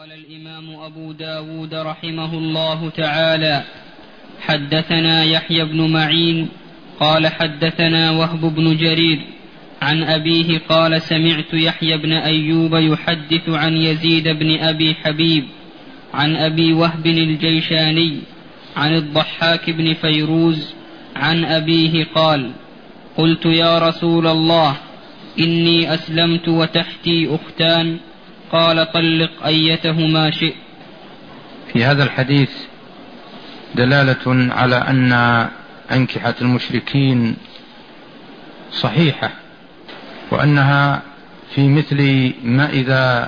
قال الإمام أبو داود رحمه الله تعالى: حدثنا يحيى بن معين قال حدثنا وهب بن جرير عن أبيه قال: سمعت يحيى بن أيوب يحدث عن يزيد بن أبي حبيب عن أبي وهب الجيشاني عن الضحاك بن فيروز عن أبيه قال: قلت يا رسول الله إني أسلمت وتحتي أختان، قال: طلق أيتهما شئت. في هذا الحديث دلالة على أن أنكحة المشركين صحيحة، وأنها في مثل ما إذا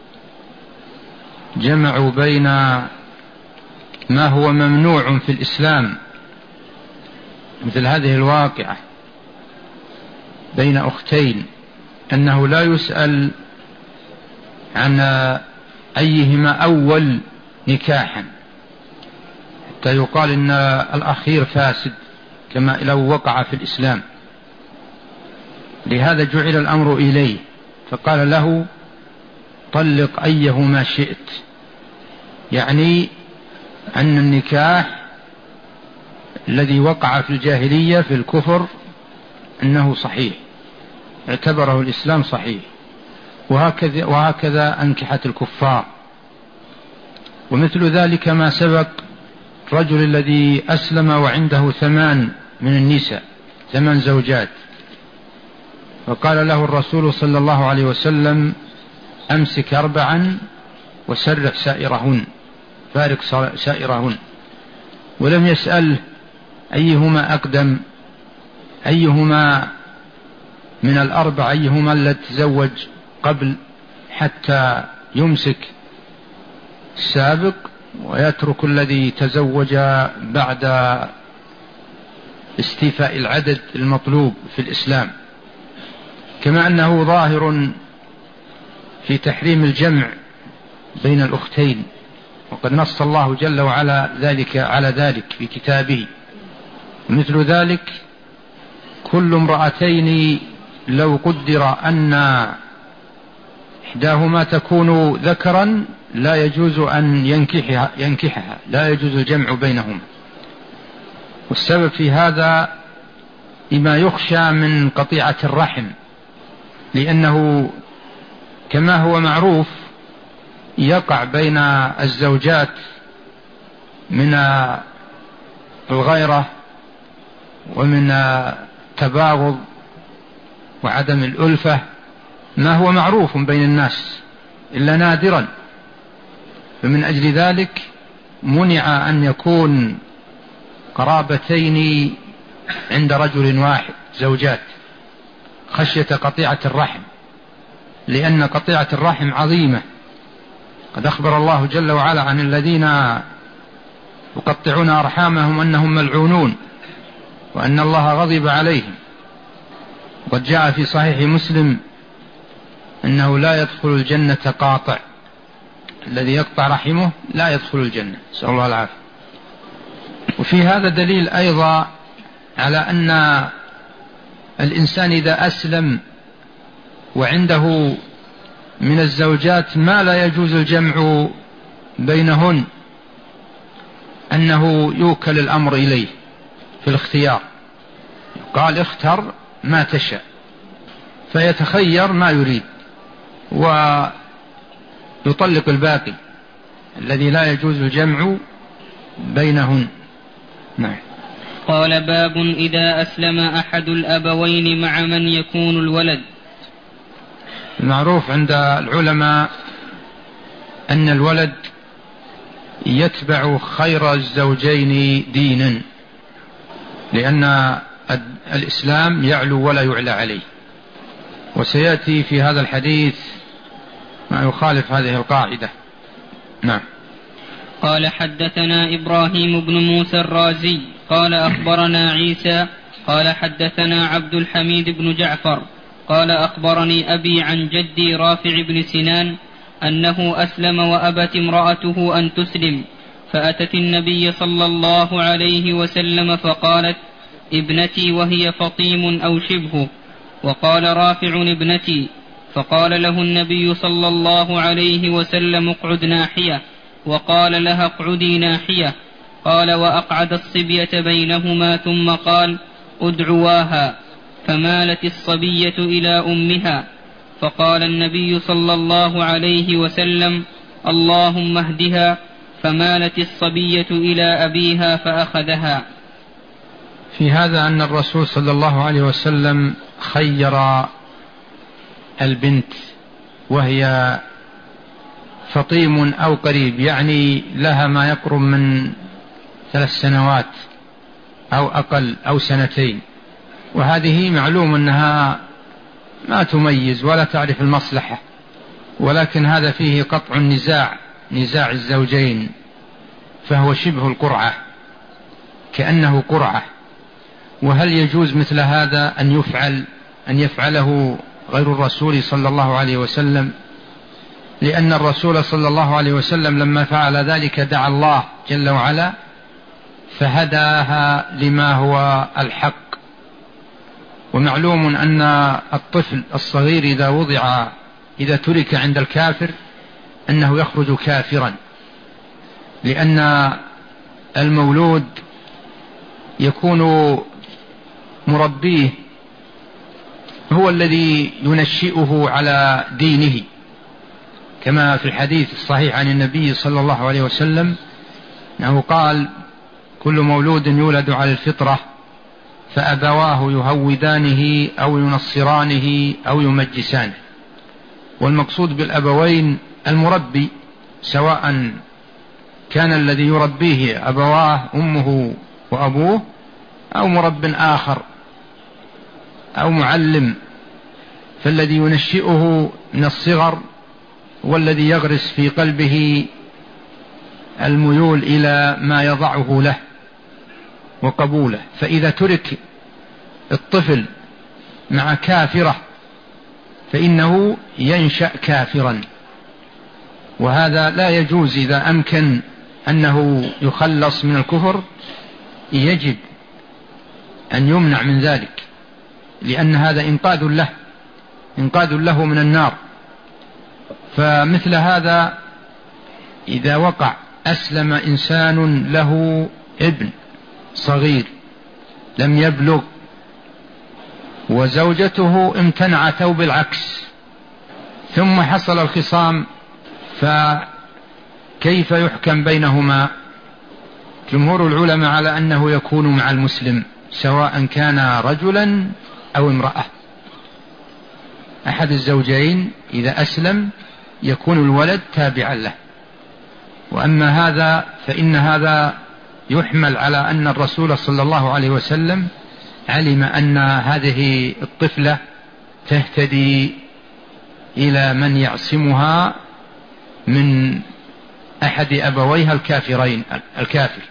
جمعوا بين ما هو ممنوع في الإسلام مثل هذه الواقعة بين أختين، أنه لا يسأل عن أيهما أول نكاحا حتى يقال إن الأخير فاسد كما لو وقع في الإسلام. لهذا جعل الأمر إليه، فقال له: طلق أيهما شئت، يعني أن النكاح الذي وقع في الجاهلية في الكفر أنه صحيح، اعتبره الإسلام صحيح، وهكذا أنكحة الكفار. ومثل ذلك ما سبق الرجل الذي أسلم وعنده 8 من النساء، 8 زوجات، فقال له الرسول صلى الله عليه وسلم: أمسك 4 وسرح سائرهن، فارق سائرهن، ولم يسأل أيهما أقدم، أيهما من 4 أيهما الذي تزوج قبل، حتى يمسك السابق ويترك الذي تزوج بعد استيفاء العدد المطلوب في الإسلام. كما أنه ظاهر في تحريم الجمع بين الأختين، وقد نص الله جل وعلا على ذلك في كتابه. مثل ذلك كل امرأتين لو قدر أن إحداهما تكون ذكرا لا يجوز أن ينكحها، لا يجوز الجمع بينهما. والسبب في هذا لما يخشى من قطيعة الرحم، لأنه كما هو معروف يقع بين الزوجات من الغيرة ومن التباغض وعدم الألفة ما هو معروف بين الناس إلا نادرا، فمن أجل ذلك منع أن يكون قرابتين عند رجل واحد زوجات خشية قطيعة الرحم، لأن قطيعة الرحم عظيمة. قد أخبر الله جل وعلا عن الذين يقطعون أرحامهم أنهم ملعونون وأن الله غضب عليهم. وقد جاء في صحيح مسلم أنه لا يدخل الجنة قاطع، الذي يقطع رحمه لا يدخل الجنة، نسأل الله العافية. وفي هذا دليل أيضا على أن الإنسان إذا أسلم وعنده من الزوجات ما لا يجوز الجمع بينهن، أنه يوكل الأمر إليه في الاختيار، قال: اختر ما تشاء، فيتخير ما يريد ويطلق الباقي الذي لا يجوز الجمع بينهن. نعم. قال: باب إذا أسلم أحد الأبوين مع من يكون الولد. المعروف عند العلماء أن الولد يتبع خير الزوجين دينا، لأن الإسلام يعلو ولا يعلى عليه، وسيأتي في هذا الحديث ما يخالف هذه القاعدة. نعم. قال: حدثنا إبراهيم بن موسى الرازي قال: أخبرنا عيسى قال: حدثنا عبد الحميد بن جعفر قال: أخبرني أبي عن جدي رافع بن سنان أنه أسلم وأبت امرأته أن تسلم، فأتت النبي صلى الله عليه وسلم فقالت: ابنتي، وهي فطيم أو شبهه. وقال رافع: ابنتي. فقال له النبي صلى الله عليه وسلم اقعد ناحية، وقال لها اقعدي ناحية. قال وأقعد الصبية بينهما ثم قال ادعواها، فمالت الصبية إلى أمها. فقال النبي صلى الله عليه وسلم اللهم اهدها، فمالت الصبية إلى أبيها فأخذها. في هذا أن الرسول صلى الله عليه وسلم خير البنت وهي فطيم أو قريب، يعني لها ما يقرب من 3 سنوات أو أقل أو 2 وهذه معلوم أنها ما تميز ولا تعرف المصلحة، ولكن هذا فيه قطع نزاع الزوجين، فهو شبه القرعة، كأنه قرعة. وهل يجوز مثل هذا أن يفعله غير الرسول صلى الله عليه وسلم؟ لأن الرسول صلى الله عليه وسلم لما فعل ذلك دعا الله جل وعلا فهداها لما هو الحق. ومعلوم أن الطفل الصغير إذا ترك عند الكافر أنه يخرج كافرا، لأن المولود يكون مربيه هو الذي ينشئه على دينه، كما في الحديث الصحيح عن النبي صلى الله عليه وسلم أنه قال كل مولود يولد على الفطرة فأبواه يهودانه أو ينصرانه أو يمجسانه. والمقصود بالأبوين المربي، سواء كان الذي يربيه أبواه أمه وأبوه أو مرب آخر أو معلم، فالذي ينشئه من الصغر والذي يغرس في قلبه الميول إلى ما يضعه له وقبوله. فإذا ترك الطفل مع كافرة فإنه ينشأ كافرا، وهذا لا يجوز. إذا أمكن أنه يخلص من الكفر يجب أن يمنع من ذلك، لأن هذا إنقاذ له من النار. فمثل هذا إذا وقع أسلم إنسان له ابن صغير لم يبلغ وزوجته امتنعت أو بالعكس، ثم حصل الخصام، فكيف يحكم بينهما؟ جمهور العلماء على أنه يكون مع المسلم سواء كان رجلا أو امرأة. أحد الزوجين إذا أسلم يكون الولد تابعا له. وأما هذا فإن هذا يحمل على أن الرسول صلى الله عليه وسلم علم أن هذه الطفلة تهتدي إلى من يعصمها من أحد أبويها الكافر.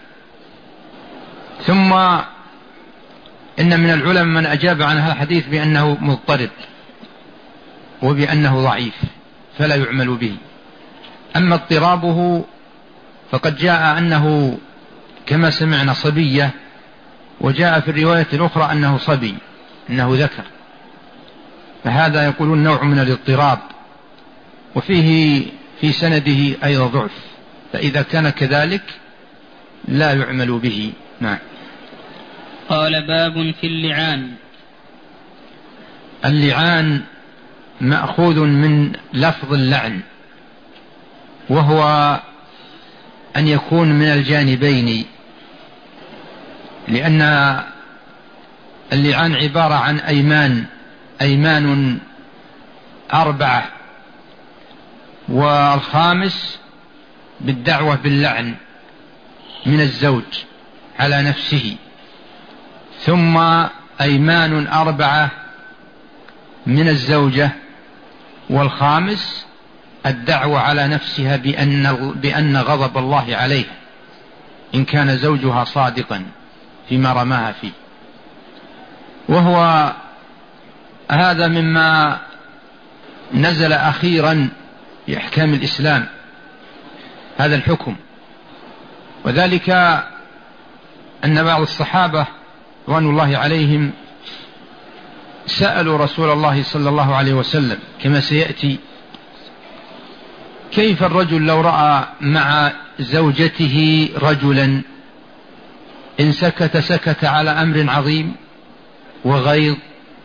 ثم إن من العلماء من أجاب عن هذا الحديث بأنه مضطرب وبأنه ضعيف فلا يعمل به. أما اضطرابه فقد جاء أنه كما سمعنا صبية، وجاء في الرواية الأخرى أنه صبي، أنه ذكر، فهذا يقولون نوع من الاضطراب، وفيه في سنده أيضا ضعف، فإذا كان كذلك لا يعمل به. نعم. قال باب في اللعان. اللعان مأخوذ من لفظ اللعن، وهو أن يكون من الجانبين، لأن اللعان عبارة عن أيمان 4، والخامس بالدعوة باللعن من الزوج على نفسه، ثم أيمان 4 من الزوجة، والخامس الدعوة على نفسها بأن غضب الله عليها إن كان زوجها صادقا فيما رماها فيه. وهو هذا مما نزل أخيرا في أحكام الإسلام هذا الحكم، وذلك أن بعض الصحابة رضوان الله عليهم سألوا رسول الله صلى الله عليه وسلم كما سيأتي كيف الرجل لو رأى مع زوجته رجلا إن سكت على أمر عظيم وغيظ،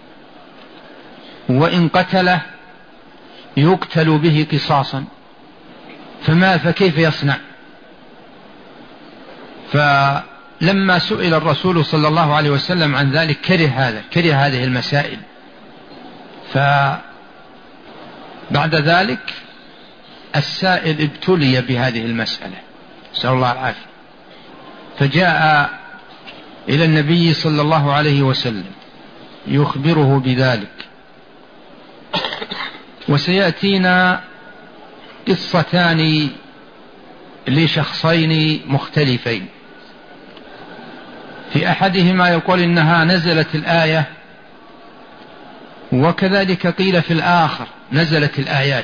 وإن قتله يقتل به قصاصا، فكيف يصنع؟ فلما سئل الرسول صلى الله عليه وسلم عن ذلك كره هذه المسائل. فبعد ذلك السائل ابتلي بهذه المسألة، نسأل الله العافية، فجاء إلى النبي صلى الله عليه وسلم يخبره بذلك. وسيأتينا قصتان لشخصين مختلفين، في أحدهما يقول إنها نزلت الآية، وكذلك قيل في الآخر نزلت الآيات.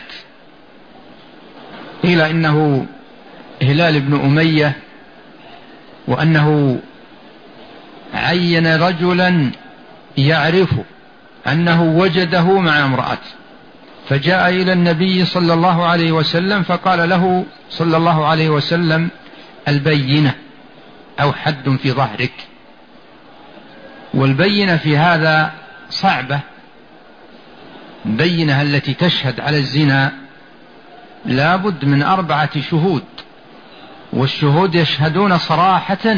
قيل إنه هلال بن أمية، وأنه عين رجلا يعرفه أنه وجده مع امرأته، فجاء إلى النبي صلى الله عليه وسلم فقال له صلى الله عليه وسلم: البينة أو حد في ظهرك. والبينة في هذا صعبة، بينة التي تشهد على الزنا لا بد من 4 شهود، والشهود يشهدون صراحة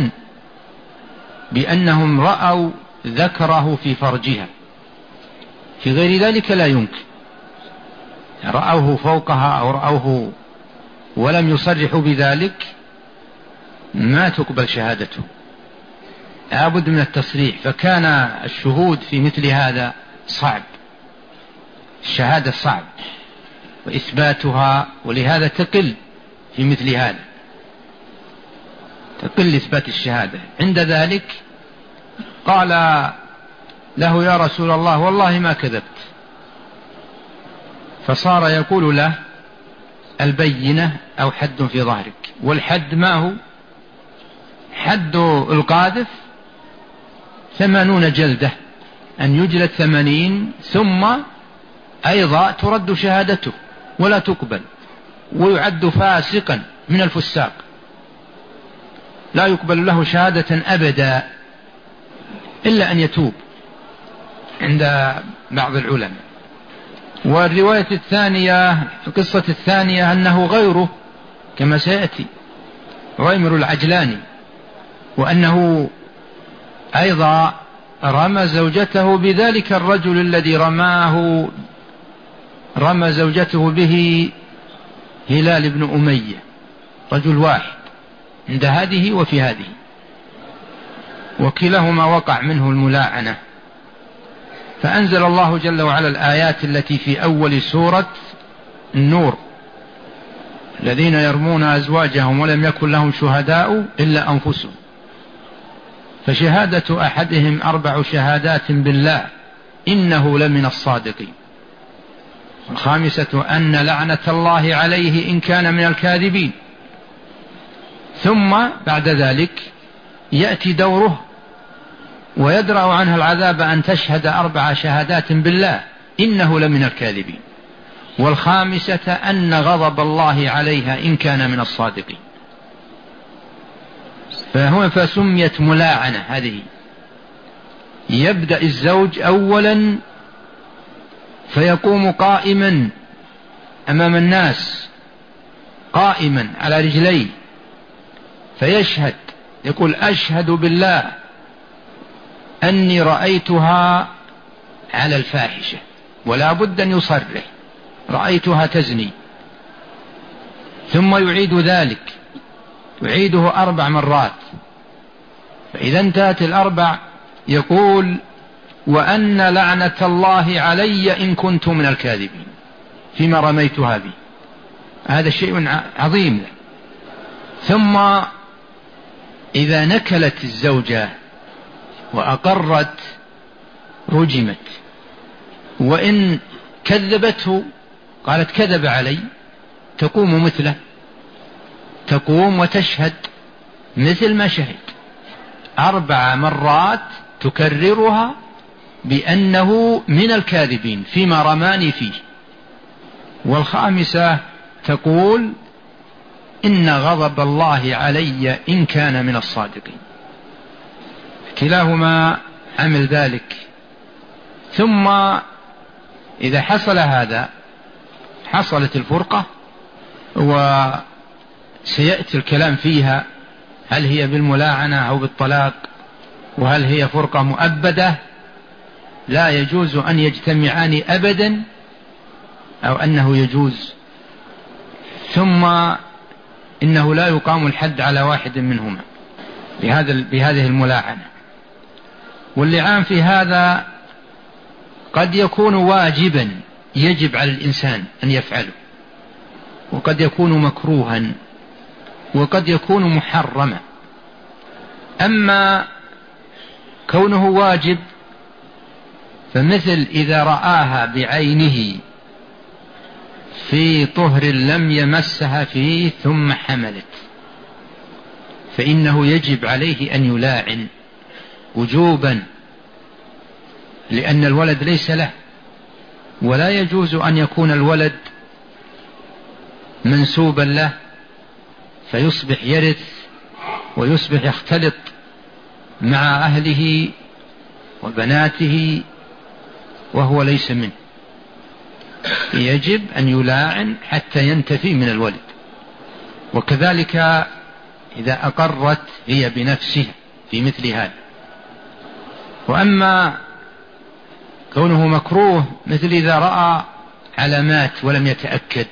بأنهم رأوا ذكره في فرجها، في غير ذلك لا يمكن. رأوه فوقها أو رأوه ولم يصرحوا بذلك ما تقبل شهادته، لابد من التصريح. فكان الشهود في مثل هذا صعب، الشهادة صعب وإثباتها، ولهذا تقل في مثل هذا، تقل إثبات الشهادة. عند ذلك قال له: يا رسول الله والله ما كذبت. فصار يقول له: البينة أو حد في ظهرك. والحد ما هو؟ حد القاذف 80 جلدة، أن يجلد 80 ثم أيضا ترد شهادته ولا تقبل، ويعد فاسقا من الفساق، لا يقبل له شهادة أبدا إلا أن يتوب عند بعض العلماء. والرواية الثانية، القصة الثانية، أنه غيره كما سيأتي عويمر العجلاني، وأنه أيضا رمى زوجته بذلك الرجل الذي رمى زوجته به هلال بن أمية، رجل واحد عند هذه وفي هذه، وكلاهما وقع منه الملاعنة. فأنزل الله جل وعلا الآيات التي في أول سورة النور: الذين يرمون أزواجهم ولم يكن لهم شهداء إلا أنفسهم، فشهادة أحدهم 4 شهادات بالله إنه لمن الصادقين، والخامسة أن لعنة الله عليه إن كان من الكاذبين. ثم بعد ذلك يأتي دوره ويدرأ عنها العذاب أن تشهد 4 شهادات بالله إنه لمن الكاذبين، والخامسة أن غضب الله عليها إن كان من الصادقين. فسميت ملاعنة هذه. يبدأ الزوج أولا فيقوم قائما أمام الناس، قائما على رجليه، فيشهد، يقول: أشهد بالله أني رأيتها على الفاحشة، ولا بد أن يصرح: رأيتها تزني. ثم يعيد ذلك، يعيده 4 مرات، فإذا انتهت 4 يقول: وأن لعنة الله علي إن كنت من الكاذبين فيما رميتها به. هذا شيء عظيم. ثم إذا نكلت الزوجة وأقرت رجمت، وإن كذبته قالت كذب علي، تقوم مثله، تقوم وتشهد مثل ما شهد 4 مرات تكررها بأنه من الكاذبين فيما رماني فيه. والخامسة تقول إن غضب الله علي إن كان من الصادقين. كلاهما عمل ذلك. ثم إذا حصل هذا حصلت الفرقة، وسيأتي الكلام فيها هل هي بالملاعنة أو بالطلاق، وهل هي فرقة مؤبدة لا يجوز أن يجتمعان أبدا أو أنه يجوز. ثم إنه لا يقام الحد على واحد منهما بهذه الملاعنة. واللعان في هذا قد يكون واجبا يجب على الإنسان أن يفعله، وقد يكون مكروها، وقد يكون محرما. أما كونه واجب فمثل إذا رآها بعينه في طهر لم يمسها فيه ثم حملت، فإنه يجب عليه أن يلاعن وجوبا، لأن الولد ليس له، ولا يجوز أن يكون الولد منسوبا له فيصبح يرث ويصبح يختلط مع أهله وبناته وهو ليس منه. يجب أن يلاعن حتى ينتفي من الولد. وكذلك إذا أقرت هي بنفسها في مثل هذا. وأما كونه مكروه مثل إذا رأى علامات ولم يتأكد،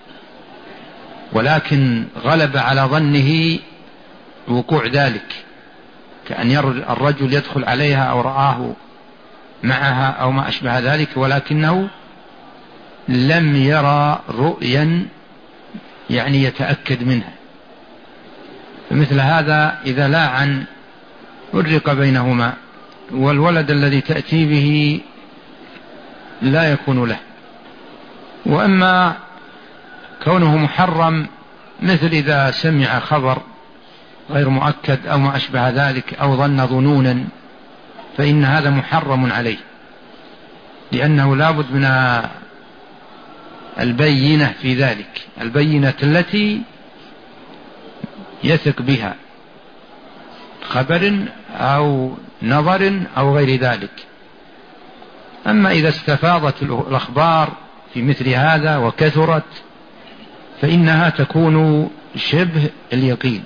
ولكن غلب على ظنه وقوع ذلك، كأن الرجل يدخل عليها أو رآه معها أو ما أشبه ذلك، ولكنه لم يرى رؤيا يعني يتأكد منها، فمثل هذا إذا لاعن فرق بينهما، والولد الذي تأتي به لا يكون له. وأما كونه محرم مثل إذا سمع خبر غير مؤكد أو ما أشبه ذلك أو ظن ظنونا، فإن هذا محرم عليه، لأنه لابد من البينة في ذلك، البينة التي يثق بها، خبر أو نظر أو غير ذلك. أما إذا استفاضت الأخبار في مثل هذا وكثرت فإنها تكون شبه اليقين،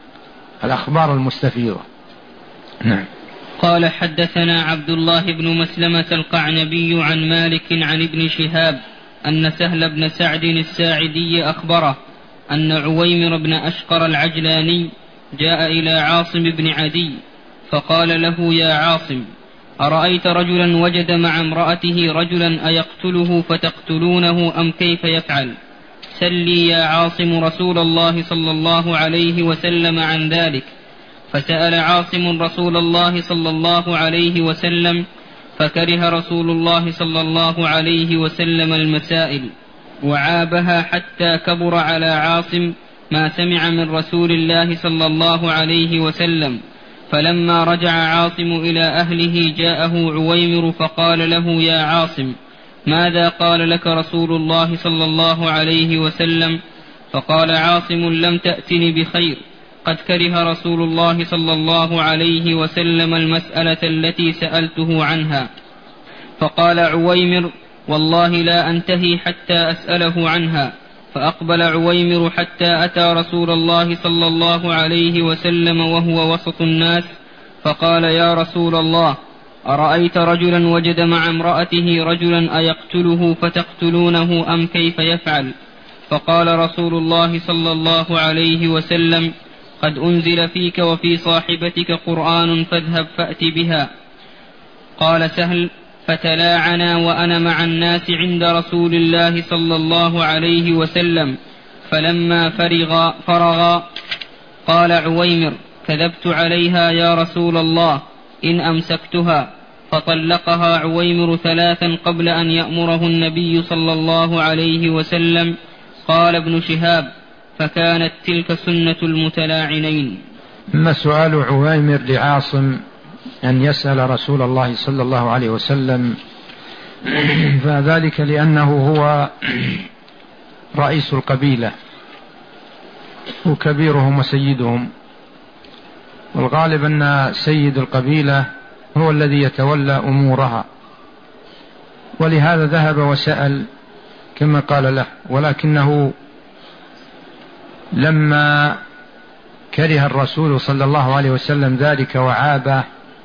الأخبار المستفيضة. نعم. قال حدثنا عبد الله بن مسلمة القعنبي عن مالك عن ابن شهاب أن سهل بن سعد الساعدي أخبره أن عويمر بن أشقر العجلاني جاء إلى عاصم بن عدي فقال له: يا عاصم، أرأيت رجلا وجد مع امرأته رجلا أيقتله فتقتلونه أم كيف يفعل؟ سلي يا عاصم رسول الله صلى الله عليه وسلم عن ذلك. فسأل عاصم رسول الله صلى الله عليه وسلم، فكره رسول الله صلى الله عليه وسلم المسائل، وعابها حتى كبر على عاصم ما سمع من رسول الله صلى الله عليه وسلم. فلما رجع عاصم إلى أهله جاءه عويمر فقال له: يا عاصم، ماذا قال لك رسول الله صلى الله عليه وسلم؟ فقال عاصم: لم تأتني بخير، قد كره رسول الله صلى الله عليه وسلم المسألة التي سألته عنها. فقال عويمر: والله لا أنتهي حتى أسأله عنها. فأقبل عويمر حتى أتى رسول الله صلى الله عليه وسلم وهو وسط الناس، فقال: يا رسول الله، أرأيت رجلا وجد مع امرأته رجلا أيقتله فتقتلونه أم كيف يفعل؟ فقال رسول الله صلى الله عليه وسلم: قد أنزل فيك وفي صاحبتك قرآن فاذهب فأت بها. قال سهل: فتلاعنا وأنا مع الناس عند رسول الله صلى الله عليه وسلم، فلما فرغا قال عويمر: كذبت عليها يا رسول الله إن أمسكتها. فطلقها عويمر 3 قبل أن يأمره النبي صلى الله عليه وسلم. قال ابن شهاب: فكانت تلك سنة المتلاعنين. أما سؤال عويمر لعاصم أن يسأل رسول الله صلى الله عليه وسلم، فذلك لأنه هو رئيس القبيلة وكبيرهم وسيدهم، والغالب أن سيد القبيلة هو الذي يتولى أمورها، ولهذا ذهب وسأل كما قال له. ولكنه لما كره الرسول صلى الله عليه وسلم ذلك وعابه،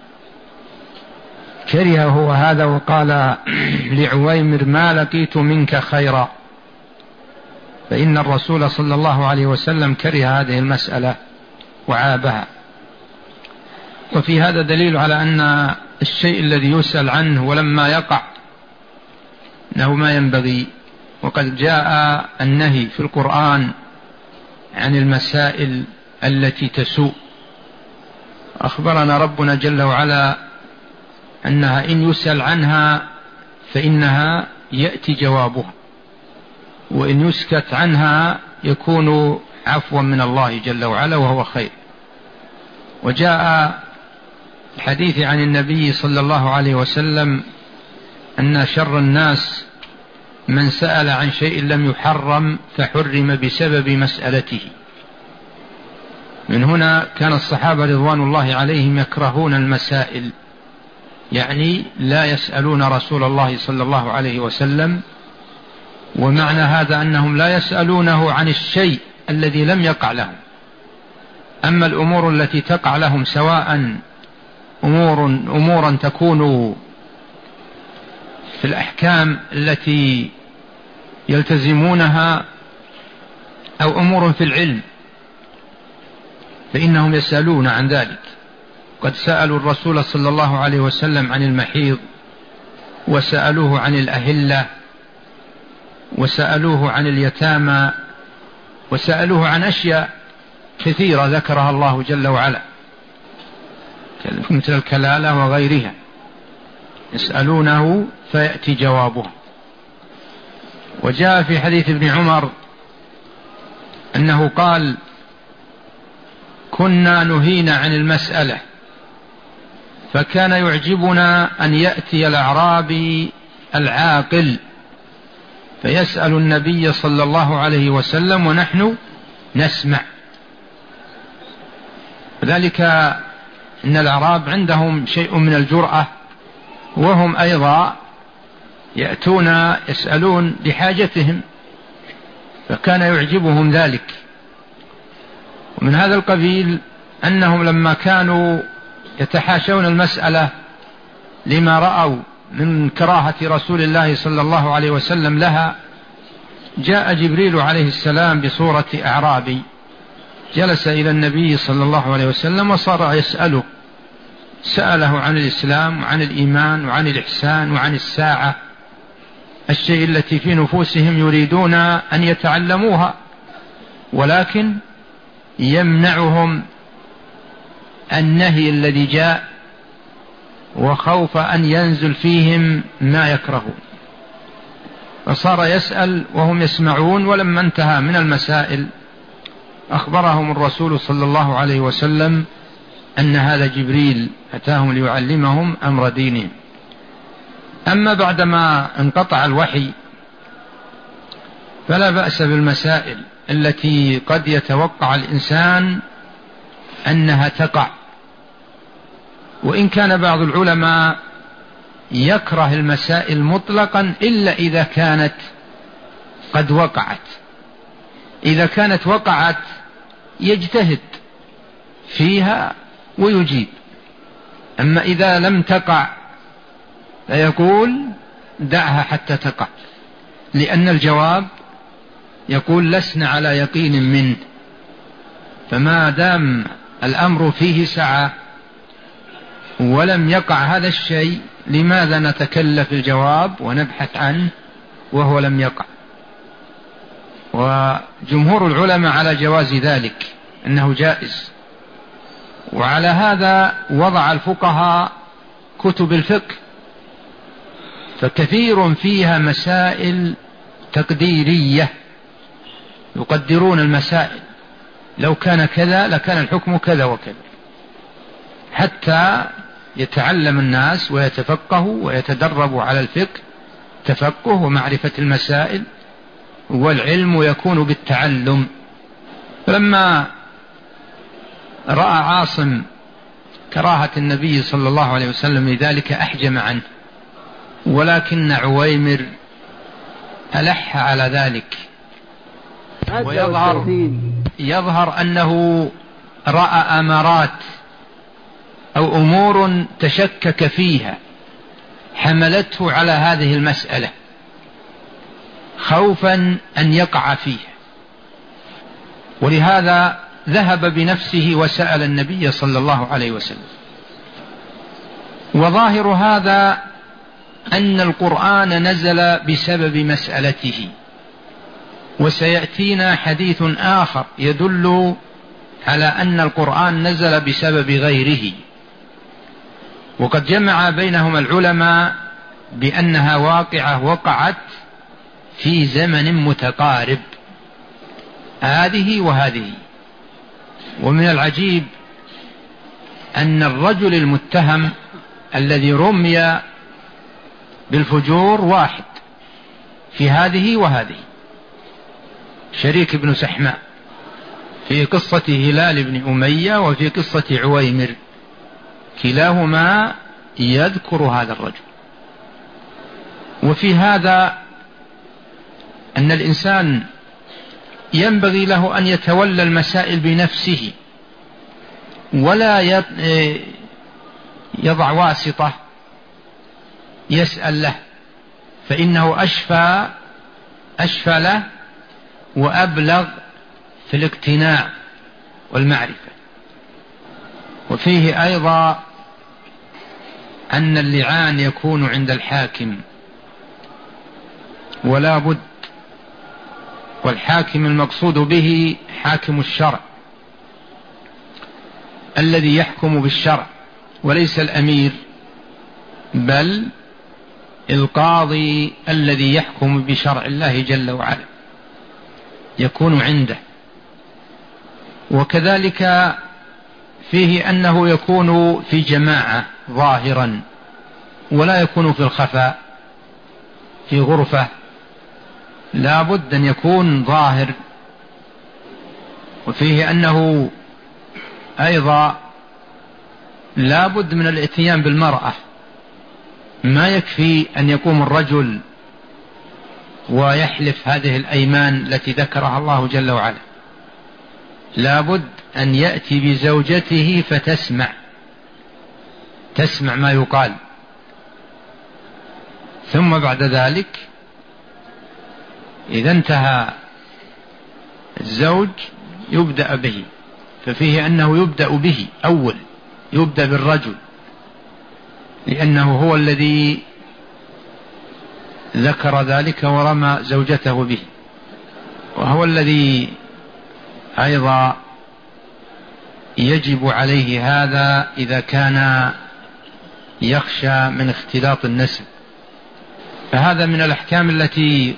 كره هو هذا وقال لعويمر: ما لقيت منك خيرا. فإن الرسول صلى الله عليه وسلم كره هذه المسألة وعابها. وفي هذا دليل على أن الشيء الذي يسأل عنه ولما يقع أنه ما ينبغي. وقد جاء النهي في القرآن عن المسائل التي تسوء. أخبرنا ربنا جل وعلا أنها إن يسأل عنها فإنها يأتي جوابها، وإن يسكت عنها يكون عفوا من الله جل وعلا وهو خير. وجاء الحديث عن النبي صلى الله عليه وسلم أن شر الناس من سأل عن شيء لم يحرم فحرم بسبب مسألته. من هنا كان الصحابة رضوان الله عليهم يكرهون المسائل، يعني لا يسألون رسول الله صلى الله عليه وسلم. ومعنى هذا أنهم لا يسألونه عن الشيء الذي لم يقع لهم. أما الأمور التي تقع لهم، سواء أمورا تكون في الأحكام التي يلتزمونها أو أمور في العلم، فإنهم يسألون عن ذلك. قد سألوا الرسول صلى الله عليه وسلم عن المحيض، وسألوه عن الأهلة، وسألوه عن اليتامى، وسألوه عن أشياء كثيرة ذكرها الله جل وعلا مثل الكلالة وغيرها، يسألونه فيأتي جوابه. وجاء في حديث ابن عمر أنه قال: كنا نهينا عن المسألة، فكان يعجبنا أن يأتي الأعرابي العاقل فيسأل النبي صلى الله عليه وسلم ونحن نسمع. وذلك أن الأعراب عندهم شيء من الجرأة، وهم أيضا يأتون يسألون لحاجتهم، فكان يعجبهم ذلك. ومن هذا القبيل أنهم لما كانوا يتحاشون المسألة لما رأوا من كراهة رسول الله صلى الله عليه وسلم لها، جاء جبريل عليه السلام بصورة أعرابي، جلس إلى النبي صلى الله عليه وسلم وصار يسأله، سأله عن الإسلام وعن الإيمان وعن الإحسان وعن الساعة، الشيء التي في نفوسهم يريدون أن يتعلموها، ولكن يمنعهم النهي الذي جاء وخوف أن ينزل فيهم ما يكرهون. فصار يسأل وهم يسمعون. ولما انتهى من المسائل أخبرهم الرسول صلى الله عليه وسلم أن هذا جبريل أتاهم ليعلمهم أمر دينهم. أما بعدما انقطع الوحي فلا بأس بالمسائل التي قد يتوقع الإنسان أنها تقع، وإن كان بعض العلماء يكره المسائل مطلقا إلا إذا كانت قد وقعت. إذا كانت وقعت يجتهد فيها ويجيب، أما إذا لم تقع فيقول دعها حتى تقع، لأن الجواب يقول لسنا على يقين منه. فما دام الأمر فيه سعة ولم يقع هذا الشيء، لماذا نتكلف الجواب ونبحث عنه وهو لم يقع؟ وجمهور العلماء على جواز ذلك، أنه جائز. وعلى هذا وضع الفقهاء كتب الفقه، فكثير فيها مسائل تقديرية، يقدرون المسائل، لو كان كذا لكان الحكم كذا وكذا، حتى يتعلم الناس ويتفقهوا ويتدربوا على الفقه، تفقه ومعرفة المسائل، والعلم يكون بالتعلم. فلما رأى عاصم كراهة النبي صلى الله عليه وسلم لذلك أحجم عنه، ولكن عويمر ألح على ذلك، ويظهر أنه رأى أمارات أو أمور تشكك فيها حملته على هذه المسألة خوفا أن يقع فيها، ولهذا ذهب بنفسه وسأل النبي صلى الله عليه وسلم. وظاهر هذا أن القرآن نزل بسبب مسألته، وسيأتينا حديث آخر يدل على أن القرآن نزل بسبب غيره، وقد جمع بينهما العلماء بأنها واقعة وقعت في زمن متقارب، هذه وهذه. ومن العجيب أن الرجل المتهم الذي رمي بالفجور واحد في هذه وهذه، شريك بن سحماء في قصة هلال بن أمية وفي قصة عويمر، كلاهما يذكر هذا الرجل. وفي هذا أن الإنسان ينبغي له أن يتولى المسائل بنفسه، ولا يضع واسطة يسأل له، فإنه أشفى له وأبلغ في الاقتناع والمعرفة. وفيه أيضا أن اللعان يكون عند الحاكم ولا بد، والحاكم المقصود به حاكم الشرع الذي يحكم بالشرع، وليس الأمير، بل القاضي الذي يحكم بشرع الله جل وعلا يكون عنده. وكذلك فيه أنه يكون في جماعة ظاهرا، ولا يكون في الخفاء في غرفة، لا بد أن يكون ظاهر. وفيه أنه أيضا لا بد من الاتيان بالمرأة، ما يكفي أن يقوم الرجل ويحلف هذه الأيمان التي ذكرها الله جل وعلا، لا بد أن يأتي بزوجته تسمع ما يقال، ثم بعد ذلك إذا انتهى الزوج يبدأ به. ففيه أنه يبدأ به أول، يبدأ بالرجل، لأنه هو الذي ذكر ذلك ورمى زوجته به، وهو الذي أيضا يجب عليه هذا إذا كان يخشى من اختلاط النسب. فهذا من الأحكام التي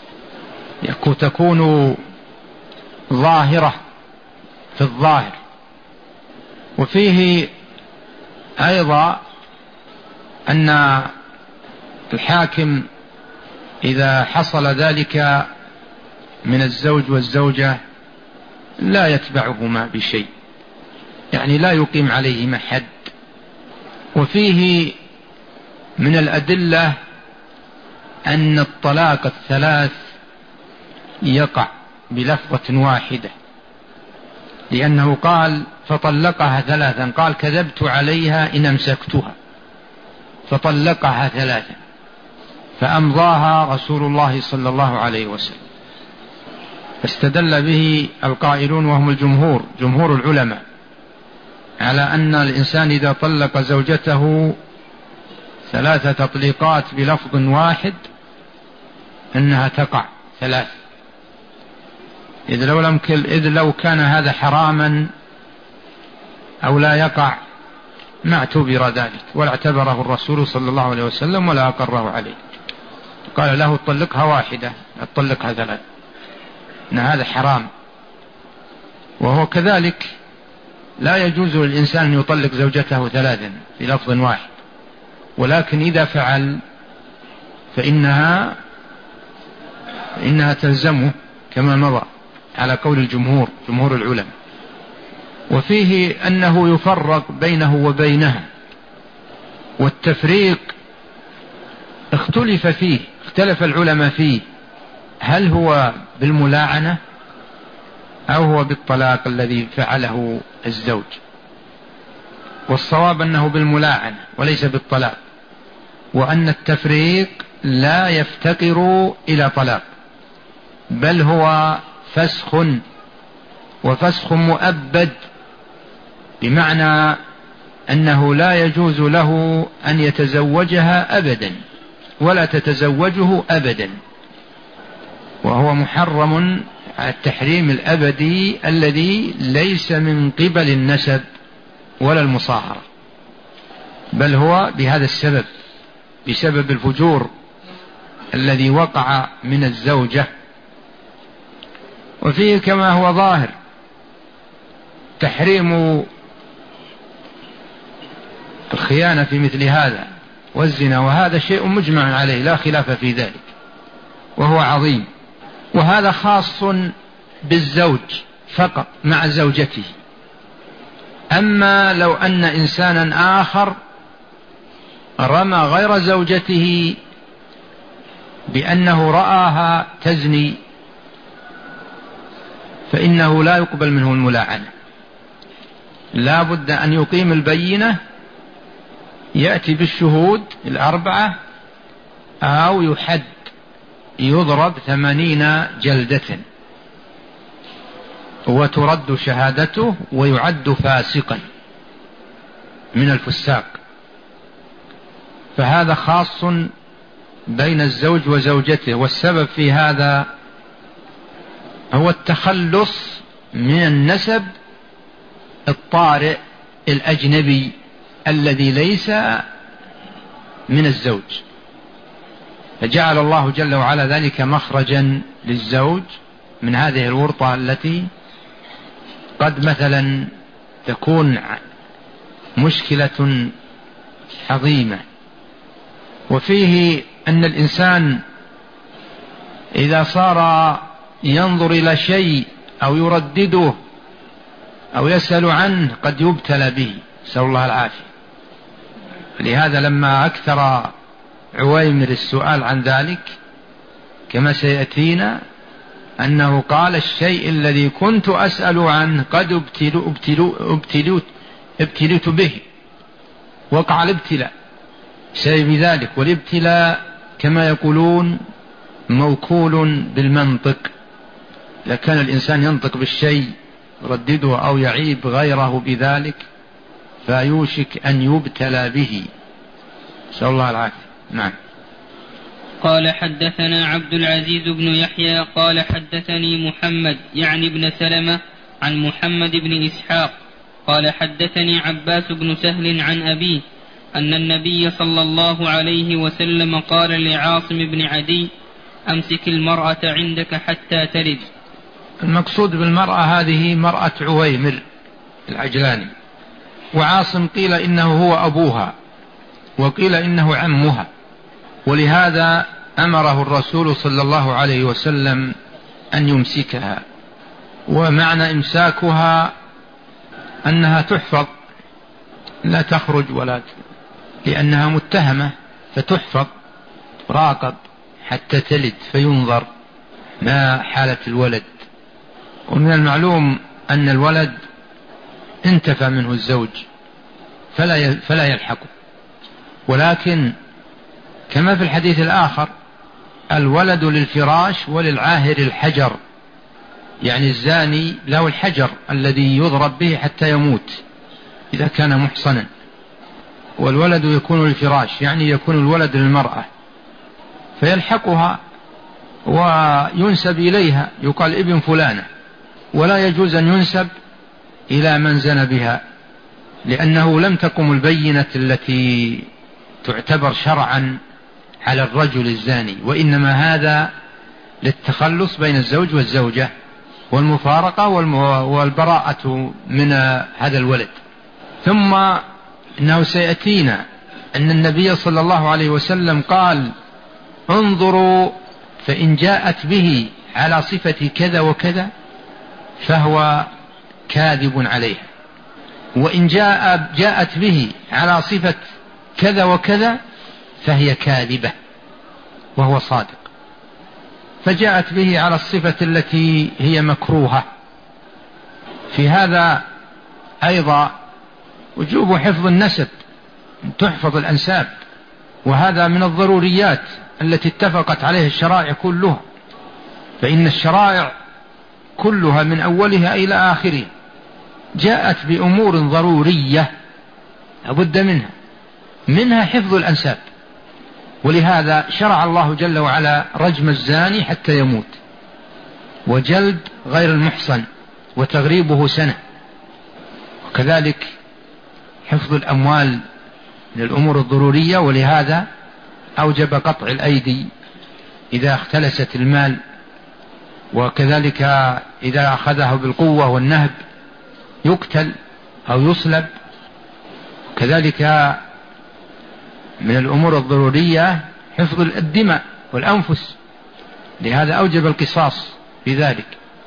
تكون ظاهرة في الظاهر. وفيه أيضا أن الحاكم إذا حصل ذلك من الزوج والزوجة لا يتبعهما بشيء، يعني لا يقيم عليهما حد. وفيه من الأدلة أن الطلاق الثلاث يقع بلفظة واحدة، لأنه قال فطلقها ثلاثا، قال كذبت عليها إن أمسكتها، فطلقها ثلاثا، فأمضاها رسول الله صلى الله عليه وسلم. فاستدل به القائلون وهم جمهور العلماء على أن الإنسان إذا طلق زوجته 3 تطليقات بلفظ واحد أنها تقع 3، إذ لو كان هذا حراما أو لا يقع ما اعتبر ذلك، ولا اعتبره الرسول صلى الله عليه وسلم ولا أقره عليه، قال له طلقها واحدة طلقها 3، إن هذا حرام. وهو كذلك لا يجوز للإنسان أن يطلق زوجته 3 في لفظ واحد، ولكن إذا فعل فإنها تلزمه كما مضى على قول جمهور العلماء. وفيه أنه يفرق بينه وبينها، والتفريق اختلف العلماء فيه، هل هو بالملاعنة أو هو بالطلاق الذي فعله الزوج؟ والصواب أنه بالملاعنة وليس بالطلاق، وأن التفريق لا يفتقر إلى طلاق، بل هو فسخ، وفسخ مؤبد، بمعنى أنه لا يجوز له أن يتزوجها أبدا ولا تتزوجه أبدا، وهو محرم التحريم الأبدي الذي ليس من قبل النسب ولا المصاهرة، بل هو بهذا السبب، بسبب الفجور الذي وقع من الزوجة. وفيه كما هو ظاهر تحريم الخيانة في مثل هذا والزنا، وهذا شيء مجمع عليه لا خلاف في ذلك، وهو عظيم. وهذا خاص بالزوج فقط مع زوجته. أما لو أن إنسانا آخر رمى غير زوجته بأنه رآها تزني فإنه لا يقبل منه الملاعنة، لا بد أن يقيم البينة، يأتي بالشهود 4 أو يحد، يضرب 80 جلدة وترد شهادته ويعد فاسقا من الفساق. فهذا خاص بين الزوج وزوجته، والسبب في هذا هو التخلص من النسب الطارئ الأجنبي الذي ليس من الزوج، فجعل الله جل وعلا ذلك مخرجا للزوج من هذه الورطة التي قد مثلا تكون مشكلة عظيمة. وفيه أن الإنسان إذا صار ينظر إلى شيء أو يردده أو يسأل عنه قد يبتلى به، نسأل الله العافية. لهذا لما أكثر عويمر السؤال عن ذلك كما سيأتينا أنه قال: الشيء الذي كنت أسأل عنه قد ابتليت به، وقع الابتلاء سبب ذلك. والابتلاء كما يقولون موكول بالمنطق، إذا كان الإنسان ينطق بالشيء يردده أو يعيب غيره بذلك فيوشك أن يبتلى به، نسأل الله العافية. نعم. قال: حدثنا عبد العزيز بن يحيى قال: حدثني محمد يعني بن سلمة عن محمد بن إسحاق قال: حدثني عباس بن سهل عن أبيه أن النبي صلى الله عليه وسلم قال لعاصم بن عدي: أمسك المرأة عندك حتى تلد. المقصود بالمرأة هذه مرأة عويمر العجلاني، وعاصم قيل إنه هو أبوها وقيل إنه عمها، ولهذا أمره الرسول صلى الله عليه وسلم أن يمسكها. ومعنى إمساكها أنها تحفظ لا تخرج لأنها متهمة، فتحفظ راقب حتى تلد فينظر ما حالة الولد. ومن المعلوم أن الولد انتفى منه الزوج فلا يلحقه، ولكن كما في الحديث الآخر: الولد للفراش وللعاهر الحجر، يعني الزاني له الحجر الذي يضرب به حتى يموت إذا كان محصنا، والولد يكون للفراش يعني يكون الولد للمرأة، فيلحقها وينسب إليها، يقال ابن فلانة، ولا يجوز أن ينسب إلى من زنى بها، لأنه لم تقم البينة التي تعتبر شرعا على الرجل الزاني، وإنما هذا للتخلص بين الزوج والزوجة والمفارقة والبراءة من هذا الولد. ثم إنه سيأتينا أن النبي صلى الله عليه وسلم قال: انظروا فإن جاءت به على صفة كذا وكذا فهو كاذب عليها، وإن جاءت به على صفة كذا وكذا فهي كاذبة وهو صادق. فجاءت به على الصفة التي هي مكروهة. في هذا أيضا وجوب حفظ النسب، تحفظ الأنساب، وهذا من الضروريات التي اتفقت عليه الشرائع كلها، فإن الشرائع كلها من أولها إلى آخرها جاءت بأمور ضرورية لابد منها حفظ الأنساب. ولهذا شرع الله جل وعلا رجم الزاني حتى يموت، وجلد غير المحصن، وتغريبه سنة، وكذلك حفظ الأموال من الأمور الضرورية. ولهذا أوجب قطع الأيدي إذا اختلست المال، وكذلك إذا أخذه بالقوة والنهب يقتل أو يصلب. كذلك من الأمور الضرورية حفظ الدماء والأنفس، لهذا أوجب القصاص في ذلك.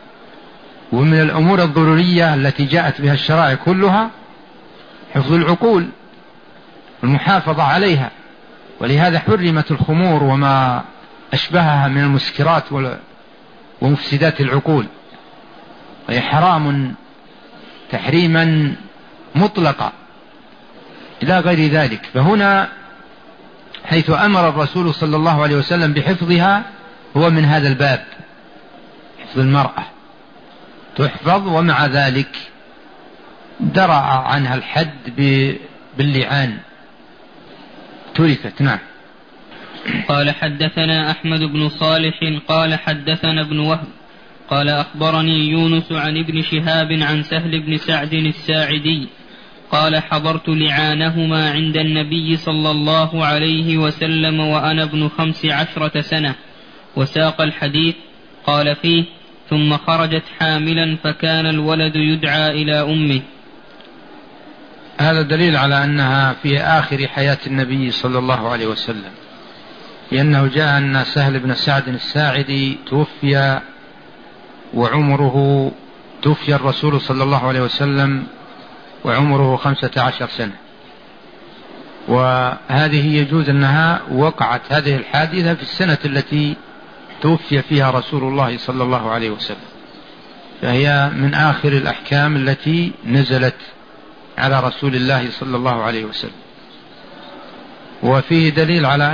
ومن الأمور الضرورية التي جاءت بها الشرائع كلها حفظ العقول والمحافظة عليها، ولهذا حرمت الخمور وما أشبهها من المسكرات ومفسدات العقول، وهي حرام تحريما مطلقا إلى غير ذلك. فهنا حيث أمر الرسول صلى الله عليه وسلم بحفظها هو من هذا الباب، حفظ المرأة تحفظ، ومع ذلك درع عنها الحد باللعان، تركت. نعم. قال: حدثنا أحمد بن صالح قال حدثنا ابن وهب قال أخبرني يونس عن ابن شهاب عن سهل بن سعد الساعدي قال: حضرت لعانهما عند النبي صلى الله عليه وسلم وأنا ابن 15 سنة، وساق الحديث. قال فيه: ثم خرجت حاملا فكان الولد يدعى إلى أمه. هذا دليل على أنها في آخر حياة النبي صلى الله عليه وسلم، لأنه جاء أن سهل بن سعد الساعدي توفي الرسول صلى الله عليه وسلم وعمره 15 سنة، وهذه يجوز أنها وقعت هذه الحادثة في السنة التي توفي فيها رسول الله صلى الله عليه وسلم، فهي من آخر الأحكام التي نزلت على رسول الله صلى الله عليه وسلم. وفيه دليل على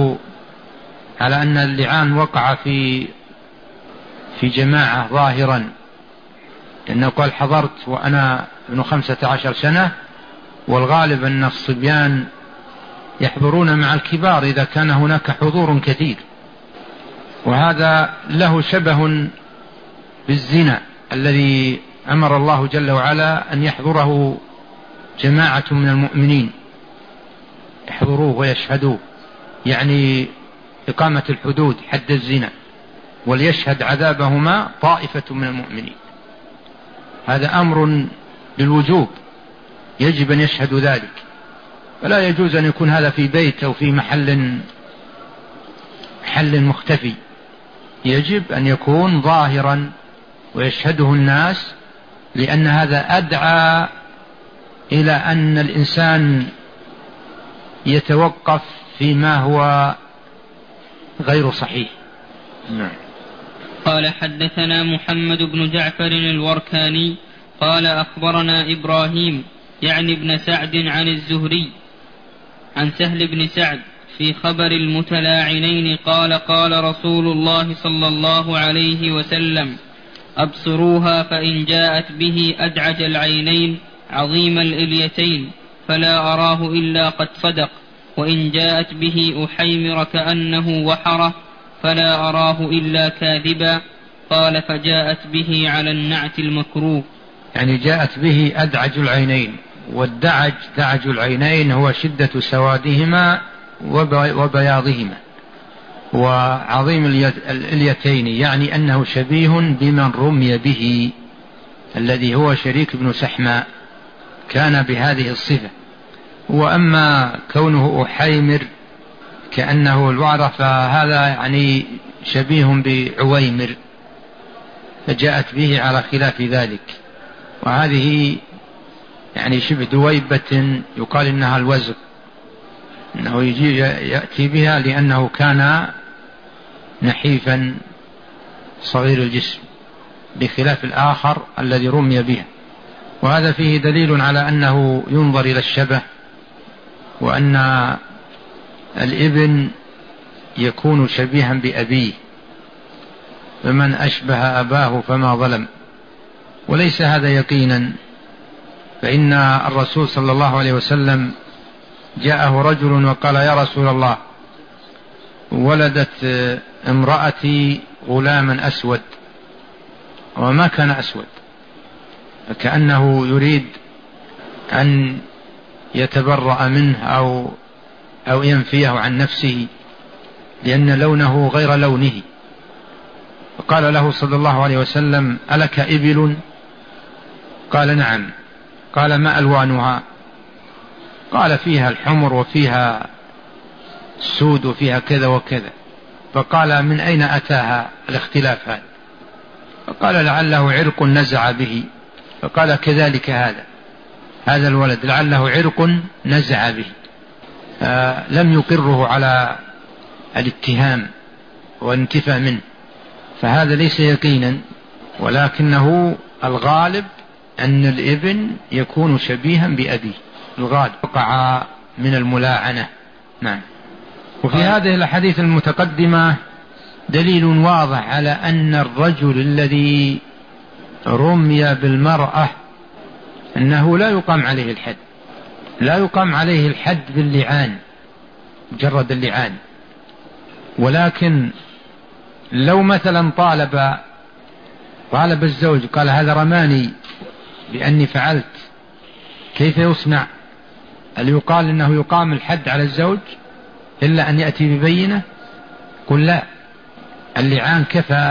أن اللعان وقع في جماعة ظاهرا، لأنه قال: حضرت وأنا ابن 15 سنة، والغالب أن الصبيان يحضرون مع الكبار إذا كان هناك حضور كثير. وهذا له شبه بالزنا الذي أمر الله جل وعلا أن يحضره جماعة من المؤمنين، يحضروه ويشهدوه، يعني إقامة الحدود حد الزنا، وليشهد عذابهما طائفة من المؤمنين. هذا أمر بالوجوب، يجب أن يشهدوا ذلك، فلا يجوز أن يكون هذا في بيت أو في محل مختفي، يجب أن يكون ظاهرا ويشهده الناس، لأن هذا أدعى إلى أن الإنسان يتوقف فيما هو غير صحيح. نعم. قال: حدثنا محمد بن جعفر الوركاني قال أخبرنا إبراهيم يعني ابن سعد عن الزهري عن سهل بن سعد في خبر المتلاعنين قال: قال رسول الله صلى الله عليه وسلم: أبصروها فإن جاءت به أدعج العينين عظيم الإليتين فلا أراه إلا قد صدق، وإن جاءت به أحيمر كأنه وحره فلا أراه إلا كاذبا. قال: فجاءت به على النعت المكروه، يعني جاءت به أدعج العينين، والدعج دعج العينين هو شدة سوادهما وبياضهما، وعظيم اليتين، يعني أنه شبيه بمن رمي به الذي هو شريك بن سحماء، كان بهذه الصفة. وأما كونه أحيمر كأنه الوعرة فهذا يعني شبيه بعويمر، فجاءت به على خلاف ذلك. وهذه يعني شبه دويبة يقال إنها الوزغ، إنه يأتي بها لأنه كان نحيفا صغير الجسم، بخلاف الآخر الذي رمي بها. وهذا فيه دليل على أنه ينظر إلى الشبه، وأن الابن يكون شبيها بأبيه، فمن أشبه أباه فما ظلم. وليس هذا يقينا، فإن الرسول صلى الله عليه وسلم جاءه رجل وقال: يا رسول الله، ولدت امرأتي غلاما أسود، وما كان أسود، فكأنه يريد أن يتبرأ منه أو ينفيه عن نفسه لأن لونه غير لونه. فقال له صلى الله عليه وسلم: ألك إبل؟ قال: نعم. قال: ما ألوانها؟ قال: فيها الحمر وفيها السود وفيها كذا وكذا. فقال: من أين أتاها الاختلاف هذا؟ فقال: لعله عرق نزع به. فقال: كذلك هذا الولد لعله عرق نزع به. لم يقره على الاتهام والانتفاء منه، فهذا ليس يقينا، ولكنه الغالب أن الابن يكون شبيها بأبيه، الغالب وقع من الملاعنة. نعم. وفي هذه الأحاديث المتقدمة دليل واضح على أن الرجل الذي رمي بالمرأة أنه لا يقام عليه الحد، لا يقام عليه الحد باللعان، مجرد اللعان. ولكن لو مثلا طالب الزوج قال: هذا رماني بأني فعلت، كيف يصنع؟ هل يقال إنه يقام الحد على الزوج إلا أن يأتي ببينة؟ قل لا، اللعان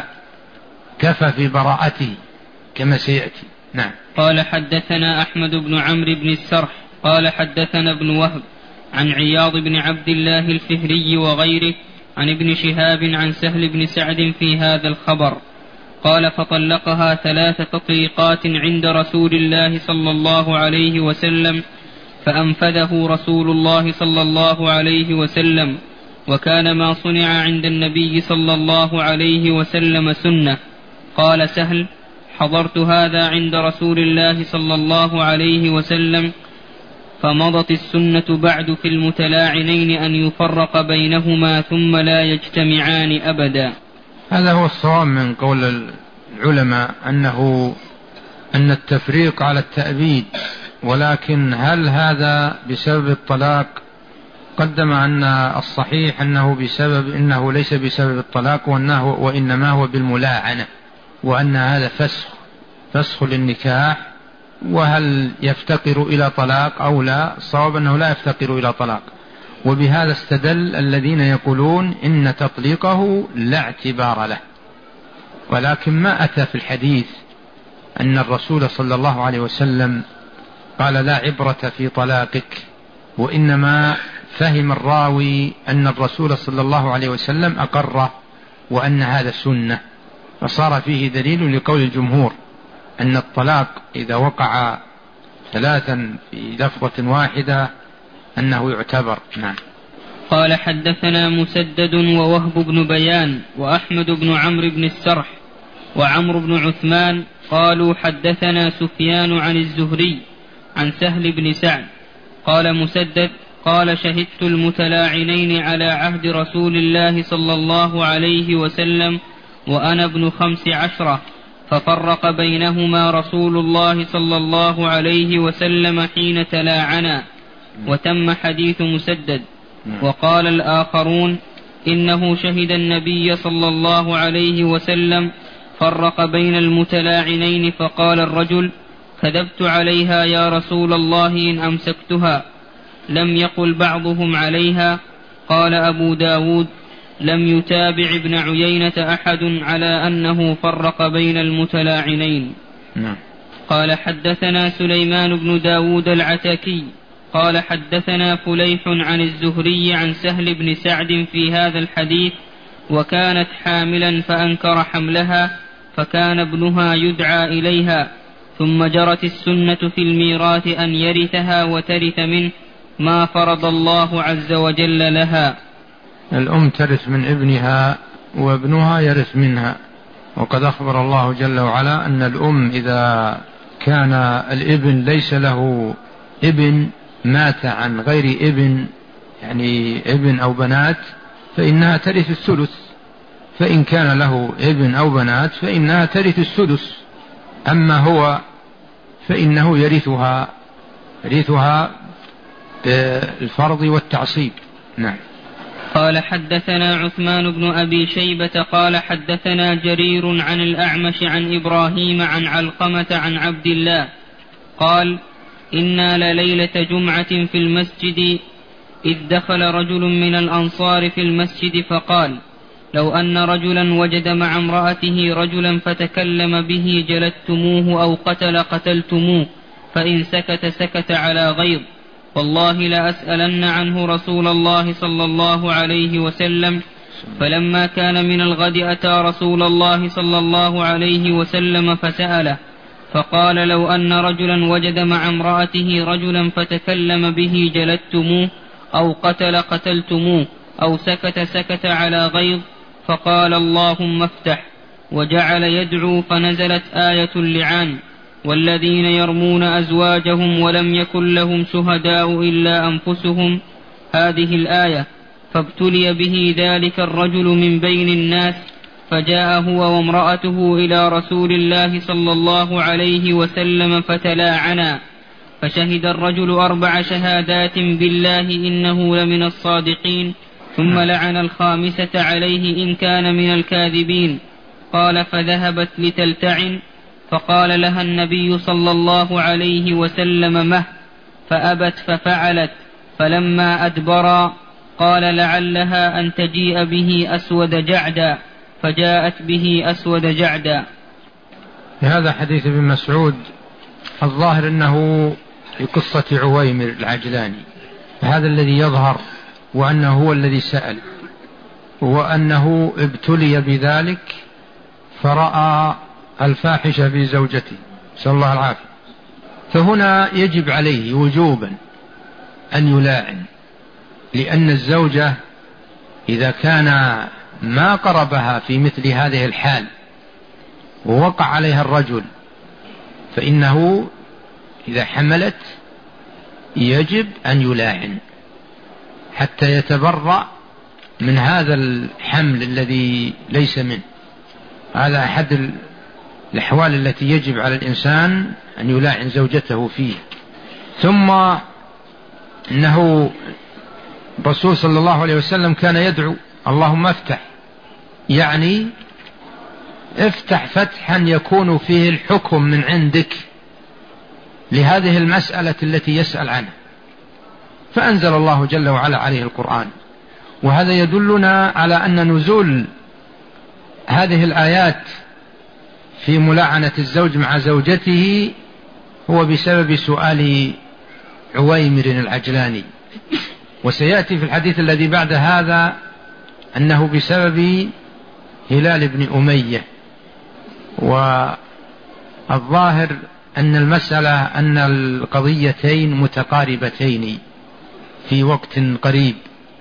كفى في براءته كما سيأتي. نعم. قال: حدثنا أحمد بن عمرو بن السرح قال: حدثنا ابن وهب عن عياض بن عبد الله الفهري وغيره عن ابن شهاب عن سهل بن سعد في هذا الخبر. قال: فطلقها 3 تطليقات عند رسول الله صلى الله عليه وسلم، فأنفذه رسول الله صلى الله عليه وسلم، وكان ما صنع عند النبي صلى الله عليه وسلم سنة. قال سهل: حضرت هذا عند رسول الله صلى الله عليه وسلم، فمضت السنة بعد في المتلاعنين أن يفرق بينهما ثم لا يجتمعان أبدا. هذا هو الصواب من قول العلماء، أن التفريق على التأبيد. ولكن هل هذا بسبب الطلاق؟ قدم أن الصحيح إنه ليس بسبب الطلاق، وإنما هو بالملاعنة، وأن هذا فسخ للنكاح. وهل يفتقر إلى طلاق أو لا؟ الصواب أنه لا يفتقر إلى طلاق. وبهذا استدل الذين يقولون إن تطليقه لا اعتبار له. ولكن ما أتى في الحديث أن الرسول صلى الله عليه وسلم قال: لا عبرة في طلاقك، وإنما فهم الراوي أن الرسول صلى الله عليه وسلم أقره وأن هذا سنة، فصار فيه دليل لقول الجمهور أن الطلاق إذا وقع 3 في لفظة واحدة أنه يعتبر. نعم. قال: حدثنا مسدد ووهب بن بيان وأحمد بن عمرو بن السرح وعمرو بن عثمان قالوا: حدثنا سفيان عن الزهري عن سهل بن سعد قال مسدد: قال: شهدت المتلاعنين على عهد رسول الله صلى الله عليه وسلم وأنا ابن 15، ففرق بينهما رسول الله صلى الله عليه وسلم حين تلاعنا. وتم حديث مسدد. وقال الآخرون: إنه شهد النبي صلى الله عليه وسلم فرق بين المتلاعنين، فقال الرجل: كذبت عليها يا رسول الله إن أمسكتها. لم يقل بعضهم عليها. قال أبو داود: لم يتابع ابن عيينة أحد على أنه فرق بين المتلاعنين. قال حدثنا سليمان بن داود العتاكي قال حدثنا فليح عن الزهري عن سهل بن سعد في هذا الحديث وكانت حاملا فأنكر حملها فكان ابنها يدعى إليها ثم جرت السنة في الميراث أن يرثها وترث منه ما فرض الله عز وجل لها. الأم ترث من ابنها وابنها يرث منها، وقد أخبر الله جل وعلا أن الأم إذا كان الابن ليس له ابن مات عن غير ابن يعني ابن أو بنات فإنها ترث الثلث، فإن كان له ابن أو بنات فإنها ترث السدس، أما هو فإنه يرثها بالفرض والتعصيب. نعم. قال حدثنا عثمان بن أبي شيبة قال حدثنا جرير عن الأعمش عن إبراهيم عن علقمة عن عبد الله قال إنا لليلة جمعة في المسجد إذ دخل رجل من الأنصار في المسجد فقال لو أن رجلا وجد مع امرأته رجلا فتكلم به جلدتموه أو قتلتموه فإن سكت سكت على غيظ والله لأسألن عنه رسول الله صلى الله عليه وسلم. فلما كان من الغد أتى رسول الله صلى الله عليه وسلم فسأله فقال لو أن رجلا وجد مع امرأته رجلا فتكلم به جلدتموه أو قتلتموه أو سكت سكت على غيظ فقال اللهم افتح وجعل يدعو فنزلت آية اللعان والذين يرمون أزواجهم ولم يكن لهم شهداء إلا أنفسهم هذه الآية فابتلي به ذلك الرجل من بين الناس فجاء هو وامرأته إلى رسول الله صلى الله عليه وسلم فتلاعنا فشهد الرجل 4 شهادات بالله إنه لمن الصادقين ثم لعن الخامسة عليه إن كان من الكاذبين. قال فذهبت لتلتعن فقال لها النبي صلى الله عليه وسلم مه فأبت ففعلت فلما أدبرا قال لعلها أن تجيء به أسود جعدا فجاءت به أسود جعدا. هذا حديث ابن مسعود الظاهر أنه في قصة عويمر العجلاني، هذا الذي يظهر وأنه هو الذي سأل وأنه ابتلي بذلك فرأى الفاحشة في زوجته نسأل الله العافية، فهنا يجب عليه وجوبا أن يلاعن، لأن الزوجة إذا كان ما قربها في مثل هذه الحال ووقع عليها الرجل فإنه إذا حملت يجب أن يلاعن حتى يتبرأ من هذا الحمل الذي ليس منه. هذا أحد الأحوال التي يجب على الإنسان أن يلاعن زوجته فيه. ثم إنه الرسول صلى الله عليه وسلم كان يدعو اللهم افتح، يعني افتح فتحا يكون فيه الحكم من عندك لهذه المسألة التي يسأل عنها، فأنزل الله جل وعلا عليه القرآن. وهذا يدلنا على أن نزول هذه الآيات في ملاعنة الزوج مع زوجته هو بسبب سؤال عويمر العجلاني، وسيأتي في الحديث الذي بعد هذا أنه بسبب هلال بن أمية. والظاهر أن المسألة أن القضيتين متقاربتين في وقت قريب،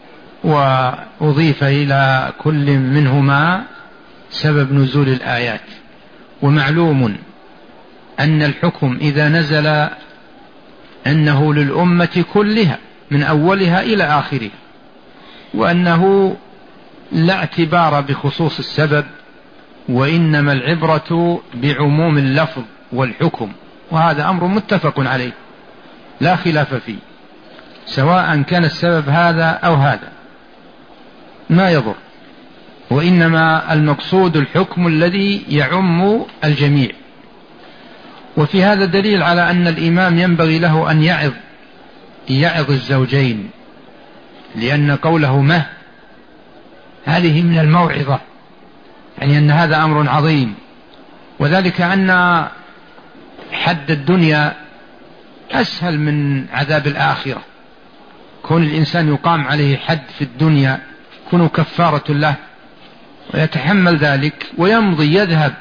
وأضيف إلى كل منهما سبب نزول الآيات. ومعلوم أن الحكم إذا نزل أنه للأمة كلها من أولها إلى آخرها، وأنه لا اعتبار بخصوص السبب، وإنما العبرة بعموم اللفظ والحكم، وهذا أمر متفق عليه لا خلاف فيه، سواء كان السبب هذا أو هذا ما يضر، وإنما المقصود الحكم الذي يعم الجميع. وفي هذا دليل على أن الإمام ينبغي له أن يعظ الزوجين، لأن قوله مه هذه من الموعظة، يعني أن هذا أمر عظيم. وذلك أن حد الدنيا أسهل من عذاب الآخرة. كون الإنسان يقام عليه حد في الدنيا يكون كفارة له، ويتحمل ذلك ويمضي يذهب،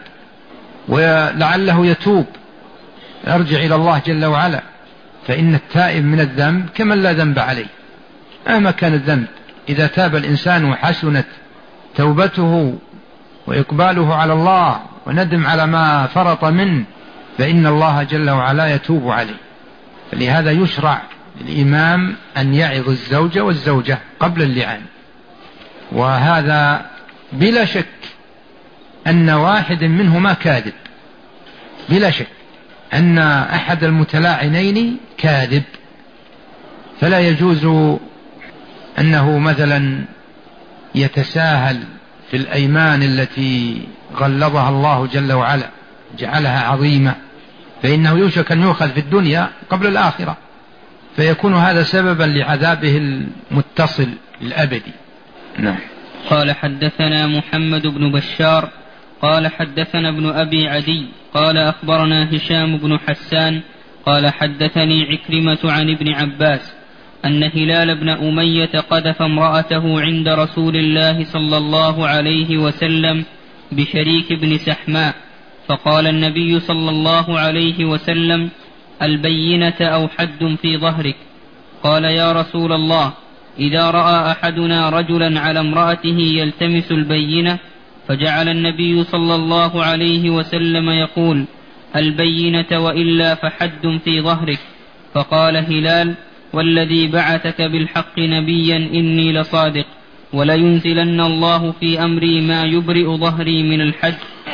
ولعله يتوب يرجع إلى الله جل وعلا. فإن التائب من الذنب كمن لا ذنب عليه مهما كان الذنب. إذا تاب الإنسان وحسنت توبته وإقباله على الله وندم على ما فرط منه فإن الله جل وعلا يتوب عليه. فلهذا يشرع الإمام أن يعظ الزوج والزوجة قبل اللعان. وهذا بلا شك أن واحد منهما كاذب، بلا شك أن أحد المتلاعنين كاذب، فلا يجوز أنه مثلا يتساهل في الأيمان التي غلظها الله جل وعلا جعلها عظيمة، فإنه يوشك أن يؤخذ في الدنيا قبل الآخرة، فيكون هذا سببا لعذابه المتصل الأبدي. نعم. قال حدثنا محمد بن بشار قال حدثنا ابن أبي عدي قال أخبرنا هشام بن حسان قال حدثني عكرمة عن ابن عباس أن هلال بن أمية قذف امرأته عند رسول الله صلى الله عليه وسلم بشريك بن سحماء، فقال النبي صلى الله عليه وسلم: البينة أو حد في ظهرك؟ قال: يا رسول الله، إذا رأى أحدنا رجلا على امرأته يلتمس البينة، فجعل النبي صلى الله عليه وسلم يقول: البينة وإلا فحد في ظهرك. فقال هلال: والذي بعثك بالحق نبيا إني لصادق، ولينزلن الله في أمري ما يبرئ ظهري من الحج.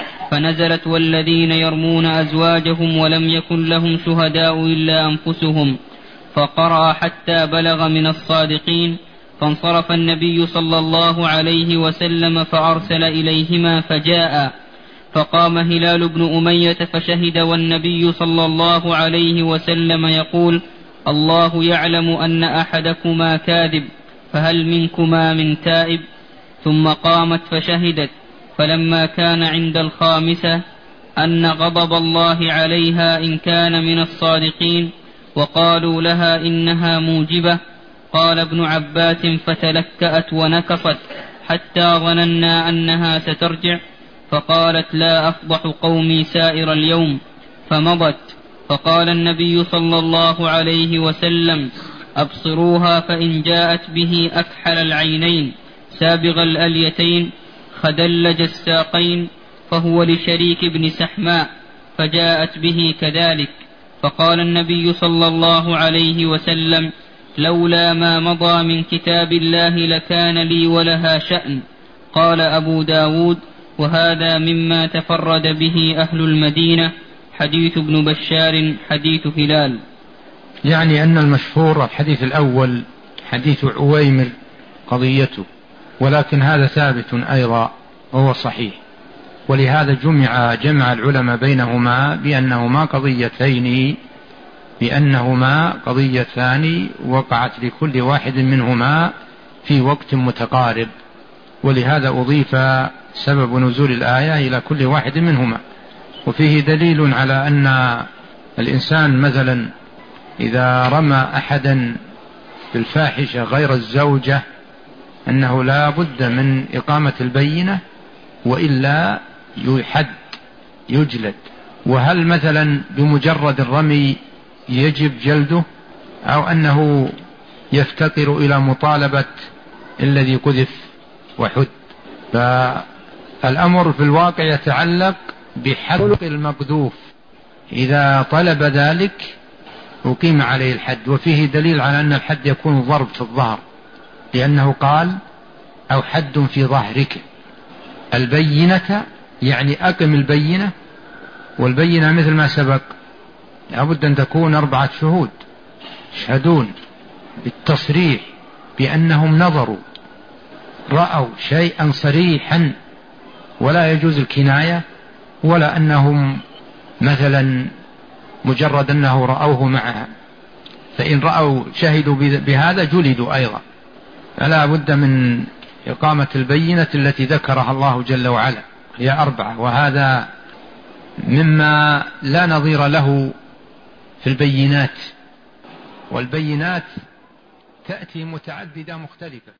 فنزلت: والذين يرمون أزواجهم ولم يكن لهم شهداء إلا أنفسهم، فقرأ حتى بلغ من الصادقين. فانصرف النبي صلى الله عليه وسلم فأرسل إليهما فجاء، فقام هلال بن أمية فشهد، والنبي صلى الله عليه وسلم يقول: الله يعلم أن أحدكما كاذب، فهل منكما من تائب؟ ثم قامت فشهدت، فلما كان عند الخامسة أن غضب الله عليها إن كان من الصادقين، وقالوا لها إنها موجبة. قال ابن عباس: فتلكأت ونكصت حتى ظننا أنها سترجع، فقالت: لا أفضح قومي سائر اليوم، فمضت. فقال النبي صلى الله عليه وسلم: أبصروها، فإن جاءت به أكحل العينين سابغ الأليتين خدلج الساقين فهو لشريك بن سحماء، فجاءت به كذلك. فقال النبي صلى الله عليه وسلم: لولا ما مضى من كتاب الله لكان لي ولها شأن. قال أبو داود: وهذا مما تفرد به أهل المدينة. حديث ابن بشار حديث هلال. يعني أن المشهور الحديث الأول حديث عويمر قضيته، ولكن هذا ثابت أيضا وهو صحيح، ولهذا جمع العلماء بينهما بأنهما قضيتان وقعت لكل واحد منهما في وقت متقارب، ولهذا أضيف سبب نزول الآية إلى كل واحد منهما. وفيه دليل على أن الإنسان مثلا إذا رمى أحدا بالفاحشة غير الزوجة أنه لا بد من إقامة البينة، وإلا يحد يجلد. وهل مثلا بمجرد الرمي يجب جلده، أو أنه يفتقر إلى مطالبة الذي قذف وحد؟ فالأمر في الواقع يتعلق بحق المقذوف، إذا طلب ذلك أقيم عليه الحد. وفيه دليل على أن الحد يكون ضرب في الظهر، لأنه قال: أو حد في ظهرك. البينة يعني أقم البينة، والبينة مثل ما سبق لابد أن تكون 4 شهود يشهدون بالتصريح بأنهم نظروا رأوا شيئا صريحا، ولا يجوز الكناية، ولا أنهم مثلا مجرد أنه رأوه معها، فإن رأوا شهدوا بهذا جلدوا أيضا. فلا بد من إقامة البينة التي ذكرها الله جل وعلا، هي 4، وهذا مما لا نظير له في البينات، والبينات تأتي متعددة مختلفة.